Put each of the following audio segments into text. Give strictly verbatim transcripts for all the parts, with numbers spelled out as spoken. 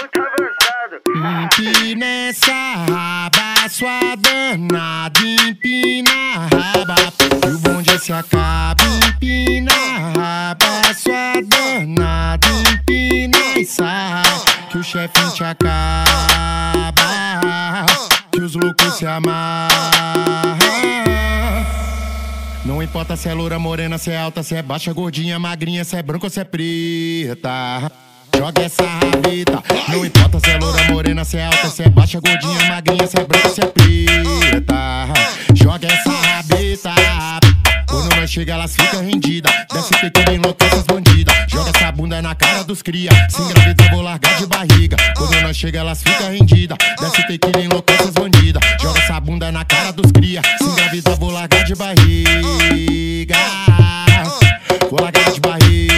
muito avançado. Empina essa raba, sua danada, empina a raba, que o bonde se acaba. Empina a raba, sua danada, empina e sai, que o chefinho te acaba, que os loucos se amarram. Não importa se é loura, morena, se é alta, se é baixa, gordinha, magrinha, se é branca ou se é preta. Joga essa rabita. Não importa se é loura, morena, se é alta, se é baixa, gordinha, magrinha, se é branca ou se é preta. Joga essa rabita. Quando nós chega, elas ficam rendidas. Desce tequila, enlouquece as bandidas. Joga essa bunda na cara dos cria. Se engravida, vou largar de barriga. Quando nós chega, elas ficam rendidas. Desce tequila, enlouquece as bandidas. Joga essa bunda na cara dos cria. Se engravida, vou largar de barriga. Vou largar de barriga.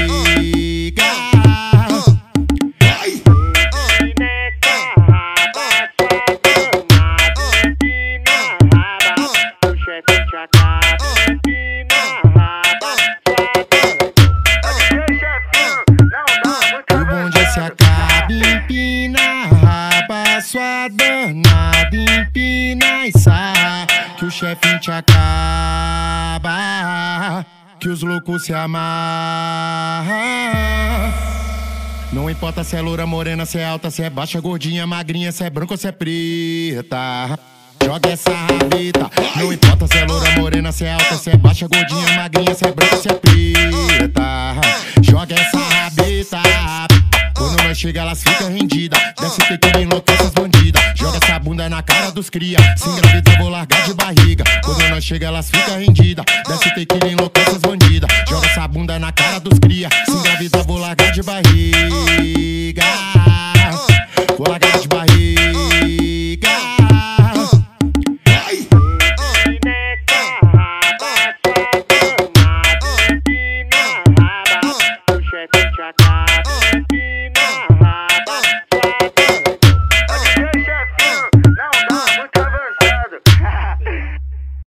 Se acaba, empina a raba, sua danada, empina e sai, que o chefinho te acaba, que os loucos se amarram. Não importa se é loura, morena, se é alta, se é baixa, gordinha, magrinha, se é branca ou se é preta. Joga essa rabita. Não importa se é loura, morena, se é alta, se é baixa, gordinha, magrinha, se é branca ou se é preta. Joga essa rabita. Quando nós chega, elas ficam rendidas. Desce tequila, enlouquece as bandidas. Joga essa bunda na cara dos cria. Se engravida, vou largar de barriga. Quando nós chega, elas ficam rendidas. Desce tequila, enlouquece as bandidas. Joga essa bunda na cara dos cria. Se engravida, vou largar de barriga.